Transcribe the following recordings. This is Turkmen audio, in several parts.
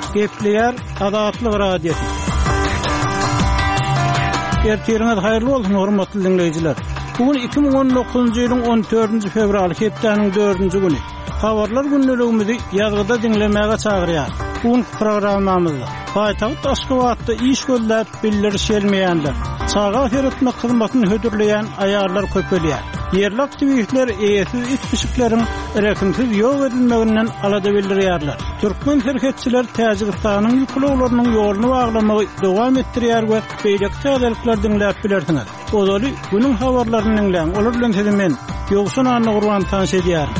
Gepleyer Adatlyk radiosu. Ertirňiz haýyrly bolsun hormatly dinleýijiler. Bugün 2019-njy ýylyň 14-nji fevraly hepdeniň 4-nji güni. Habarlar günneligimizi ýazgyda dinlemäge çagyrýar. Bugün programmamyzda Paýtagyt Aşgabatda iş gözläp bildirişilmeýänler, çaga feretmek hyzmatyny hödürleýän aýarlar köpelýär. Yerli aktivistler eýesiz iş-pişiklerin rekimsiz ýok edilmeginden alada bildirýärler. Türkmen herketçiler Täjikistanyň ýuklawlarynyň ýoluny baglamagy dowam etdirýär we beýlek täzelikler dinläp bilersiňiz. Ozaly günüň habarlaryny dinleň. Olar bilen siziň ýogsun anyny gurban tanış edýär.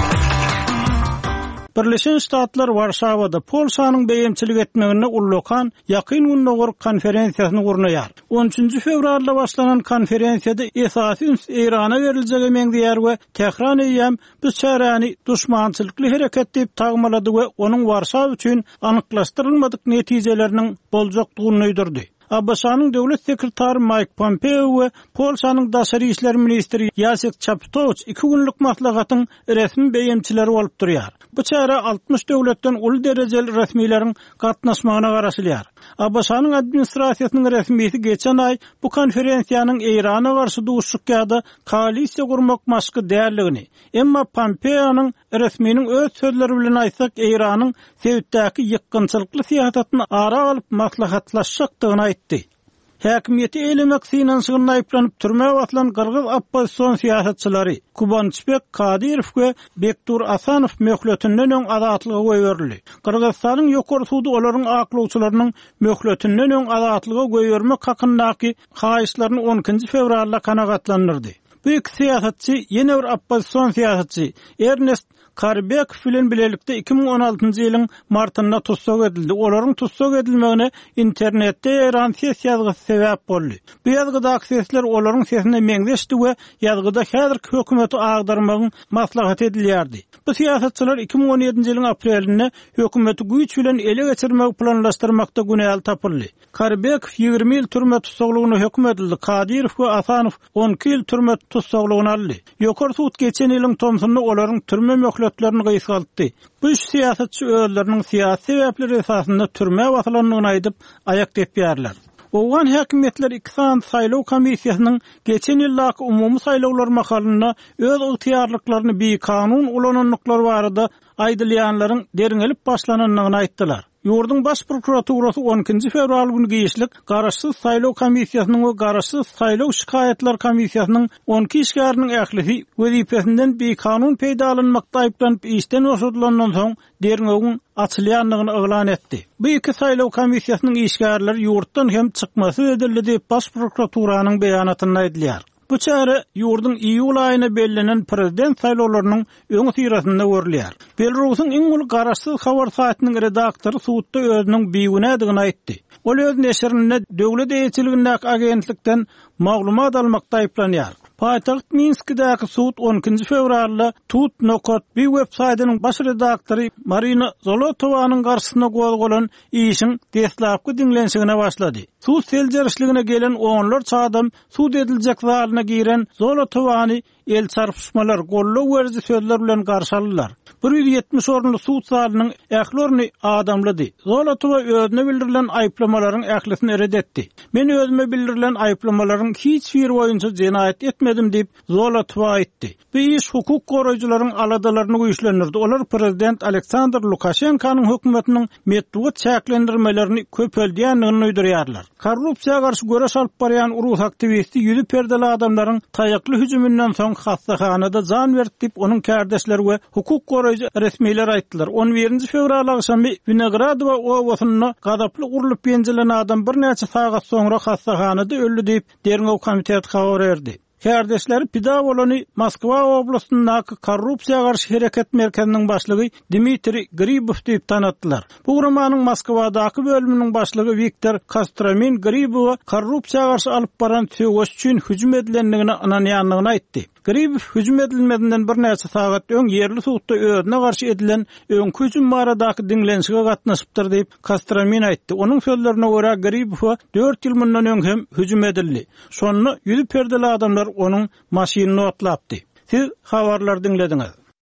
Birleşen Ştatlar Warşawada Polşanyň beýemçilik etmegine ullukan ýakyn günnägör konferensiýasyny gurnaýar. 13-nji fevralda başlanan konferensiýada esasy Irana beriljegi meňdäýär we Tehran eýem bu çäräni duşmançylykly hereket diýip tagmalady we onuň Warşaw üçin anyklaşdyrylmadyk netijeleriniň boljokdugyny öýdürdi. Abbaşanyň döwlet sekretary Mike Pompeo we Polşanyň daşary işler ministri Jacek Czaputowicz 2 günlük maslahatyň resmi beýemçileri bolup durýar. Bu çäre 60 döwletden uly derejeli resmiýleriň gatnaşmagyna garaşylýar. Abbaşanyň administrasiýasynyň resmisi geçen aý bu konferensiýanyň Irana garşy duşuşykda koalisiýa gurmak maşky däldigini, emma Pompeo'nyň resminiň öz sözleri bilen aýtsak Iranyň Sewitdäki ýykgynçylykly siýasatyny ara alyp maslahatlaşjakdygyny aýtdy. Häkimiýeti elemek finansyny aýplanyp türmäge atylan Kyrgyz oppozisiýon siýasatçylary Kubançbek Kadyrow we Bektur Asanow möhletinden öň azatlyga goýberildi. Kyrgyzstanyň ýokary sudy olaryň aklawçylarynyň möhletinden öň azatlyga goýbermek hakyndaky haýyşlaryny 12-nji fevralda kanagatlandyrdy. Bu iki siýasatçy ýene bir oppozisiýon siýasatçy Ernest Karbek bilen bilelikde 2016-njy ýylyň martynda tutsak edildi. Olaryň tutsak edilmegine internetde Iran ýazgysy sebäp boldy. Bu ýazgydaky sesler olaryň sesine meňdeşdi we ýazgyda häzirki hökümeti agdarmagyň maslahat edilýärdi. Bu siýasatçylar 2017-nji ýylyň aprelinde hökümeti güýç bilen ele geçirmek planlaşdyrmakda günäl tapyldy. Karbek 20 ýyl türme tutsaklygyna hökm edildi. Kadyrow we Asanow 12 ýyl türme tutsaklygyny aldy. Ýokary sud geçen ýylyň tomsuny olaryň türme möhletlerini gysgaltdy. Bu üç siýasatçy özleriniň siýasy sebäpleri esasında türme wasalanlygyny aýdyp aýak depýärler. Owan häkimetler 2 san saýlaw komissiýasynyň geçen ýyldaky umumy saýlawlar makalyna öz ygtyýarlyklaryny bir kanun ulananlyklary barada aýdylýanlaryň deriňelip başlananlygyny aýtdylar. Ýurdun baş prokuraturasy 12-nji fevral güni giýişlik garaşsyz saýlaw komissiýasynyň we garaşsyz saýlaw şikayetler komissiýasynyň 12 işgäriniň ählisi wezipesinden bir kanun peýda alynmakda aýplanyp işden boşadylandan soň deriňegiň açylýanlygyny eglan etdi. Bu iki saýlaw komissiýasynyň işgärleri ýurtdan hem çykmasy edildi diýip baş prokuraturynyň beýanatynda aýdylýar. Bu çäre ýurdun iýul aýyna bellenen prezident saýlawlarynyň öň syrasynda görülýär. Belarus'un iň uly garaşsyz habar saýtynyň redaktory suwtda özüniň biýünedigini aýtdy. Ol öz neşrinde döwlet eýetçiligindäki agentlikden maglumat almakda aýplanýar. Paýtagyt Minskdäki suwt 12-nji fevralda Tut Nokot bir web saýtynyň baş redaktory Marina Zolotowanyň garşysyna goýulan işiň deslapky dinlenşigine başlady. Suwt seljerişligine gelen onlarça adam suwt ediljek zalyna giren Zolotowany el çarpışmalar, gollaw werji sözler bilen garşy aldylar. 170 orunly suwt zalynyň ählerini adamlady. Zolotowa özüne bildirilen aýplamalaryň ählisini redetdi. Men özüme bildirilen aýplamalaryň hiç bir boýunça jenaýat etmedim diýip Zolotowa aýtdy. Bu iş hukuk goraýjylaryň aladalaryny güýçlendirdi. Olar prezident Aleksandr Lukashenkanyň hökümetiniň metduat çäklendirmelerini köpeldiýänligini öýdürýärler. Korrupsiýaga garşy göreş alyp barýan urus aktivisti ýüzi perdeli adamlaryň taýakly hüjümünden soň hastahanada jan berdi diýip onuň kärdeşleri we hukuk goraýjy resmiýler aýtdylar. 11-nji fevral agşamy Vinogradowa owasyna gadaply urulyp ýenjilen adam bir näçe sagat soňra hastahanada öldü diýip Derňew komiteti habar berdi. Kärdeşleri pida bolany Moskwa oblastynyň korrupsiýaga garşy hereket merkeziniň başlygy Dmitri Gribov diýip tanatdylar. Bu gurumanyň Moskwadaky bölüminiň başlygy Viktor Kostomin Gribowa korrupsiýaga garşy alyp baran töwes üçin hüjüm edilenligini ananýanlygyny aýtdy. Gribov hüjüm edilmedinden bir näçe sagat öň yerli suwtda özüne garşy edilen öňkü hüjüm baradaky dinlenşige gatnaşypdyr diýip Kostomin aýtdy. Onuň sözlerine görä Gribowa 4 ýyl mundan öň hem hüjüm edildi. Şonu ýüzi perdeli adamlar onuň maşynyny otlapdy. Siz habarlar dinlediňiz.